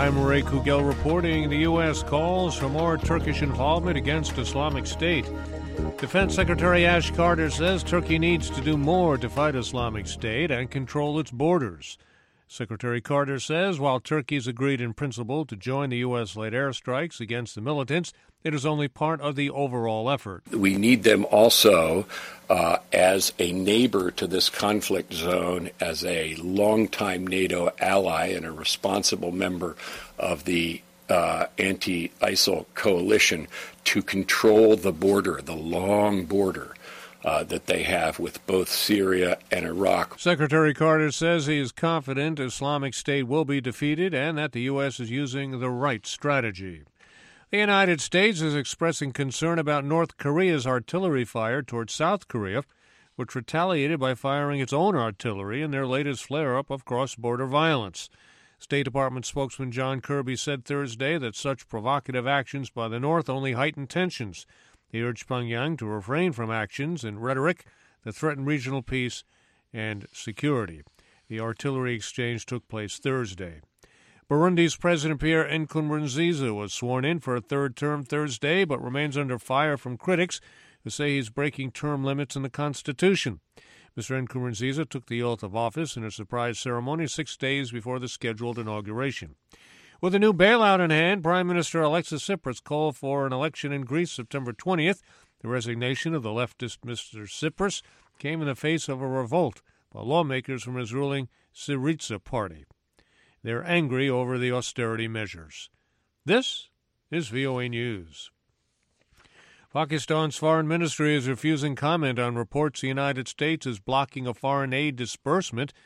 I'm Ray Kugel reporting. The U.S. calls for more Turkish involvement against Islamic State. Defense Secretary Ash Carter says Turkey needs to do more to fight Islamic State and control its borders. Secretary Carter says while Turkey's agreed in principle to join the U.S.-led airstrikes against the militants, it is only part of the overall effort. We need them also as a neighbor to this conflict zone, as a longtime NATO ally and a responsible member of the anti-ISIL coalition to control the border, the long border that they have with both Syria and Iraq. Secretary Carter says he is confident Islamic State will be defeated and that the U.S. is using the right strategy. The United States is expressing concern about North Korea's artillery fire towards South Korea, which retaliated by firing its own artillery in their latest flare-up of cross-border violence. State Department spokesman John Kirby said Thursday that such provocative actions by the North only heighten tensions. He urged Pyongyang to refrain from actions and rhetoric that threaten regional peace and security. The artillery exchange took place Thursday. Burundi's President Pierre Nkurunziza was sworn in for a third term Thursday, but remains under fire from critics who say he's breaking term limits in the Constitution. Mr. Nkurunziza took the oath of office in a surprise ceremony 6 days before the scheduled inauguration. With a new bailout in hand, Prime Minister Alexis Tsipras called for an election in Greece September 20th. The resignation of the leftist Mr. Tsipras came in the face of a revolt by lawmakers from his ruling Syriza party. They're angry over the austerity measures. This is VOA News. Pakistan's foreign ministry is refusing comment on reports the United States is blocking a foreign aid disbursement